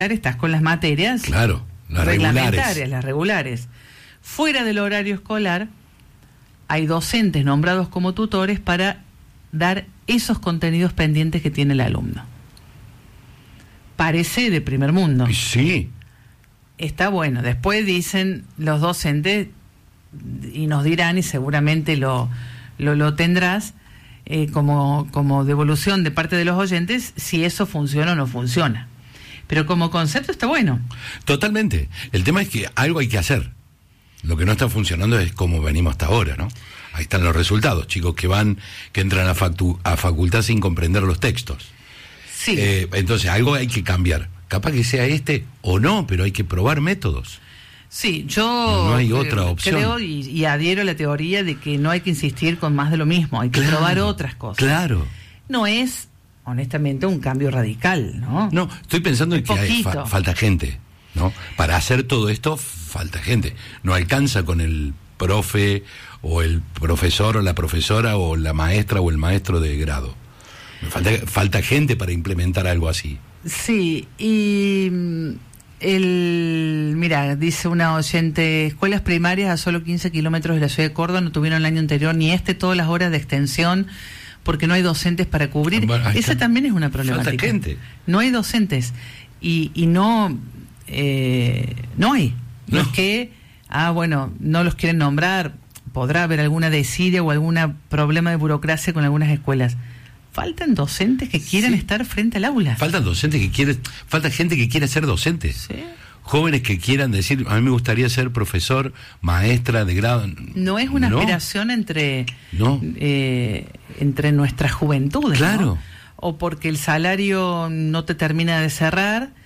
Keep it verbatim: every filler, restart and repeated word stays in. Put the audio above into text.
estás con las materias claro, las reglamentarias, regulares. las regulares. Fuera del horario escolar hay docentes nombrados como tutores para dar esos contenidos pendientes que tiene el alumno. Parece de primer mundo. Sí. Está bueno. Después dicen los docentes, y nos dirán, y seguramente lo, lo, lo tendrás, eh, como, como devolución de parte de los oyentes, si eso funciona o no funciona. Pero como concepto está bueno. Totalmente. El tema es que algo hay que hacer. Lo que no está funcionando es como venimos hasta ahora, ¿no? Ahí están los resultados, chicos que van, que entran a, factu- a facultad sin comprender los textos. Sí. Eh, entonces algo hay que cambiar. Capaz que sea este o no, pero hay que probar métodos. Sí, yo no, no hay otra creo, opción. creo y, y adhiero a la teoría de que no hay que insistir con más de lo mismo, hay que Claro, probar otras cosas. Claro. No es, honestamente, un cambio radical, ¿no? No, estoy pensando en Un que hay, poquito. fa- falta gente, ¿no? Para hacer todo esto falta gente. No alcanza con el profe o el profesor o la profesora o la maestra o el maestro de grado. Falta, falta gente para implementar algo así. Sí, y mm, el, mira, dice una oyente, escuelas primarias a solo quince kilómetros de la ciudad de Córdoba no tuvieron el año anterior ni este todas las horas de extensión porque no hay docentes para cubrir. Bueno, ahí Esa está. también es una problemática. Falta gente. No hay docentes y, y no, eh, no hay. No. No. Es que, ah, bueno, no los quieren nombrar, podrá haber alguna desidia o algún problema de burocracia con algunas escuelas. Faltan docentes que quieran Sí. estar frente al aula. Faltan docentes que quieren, falta gente que quiera ser docente. Sí. Jóvenes que quieran decir, a mí me gustaría ser profesor, maestra de grado. No es una No. aspiración entre No. eh, entre nuestras juventudes, Claro. ¿no? O porque el salario no te termina de cerrar